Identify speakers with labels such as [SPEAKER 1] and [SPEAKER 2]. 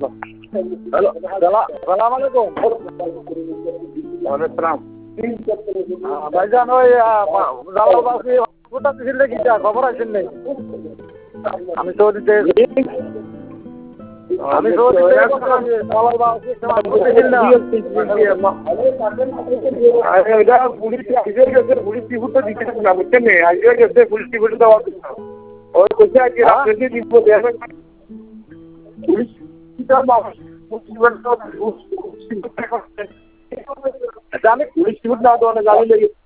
[SPEAKER 1] Hello সালাম আলাইকুম।
[SPEAKER 2] ওয়ালাইকুম
[SPEAKER 1] ভাইজান ওই জালালবাসী কোথা ছিল কি খবর আছেন নেই? আমি সৌদিতে জালালবাসী
[SPEAKER 2] পুলিশ টিপুর তো দিচ্ছে না বুঝছেন আজকে গেছে পুলিশ টিপুর দেওয়া ওই কইছে আজকে রাত্রে দিব পুলিশ আমি পুলিশ টিপুর না দেওয়া গাড়ি লেগে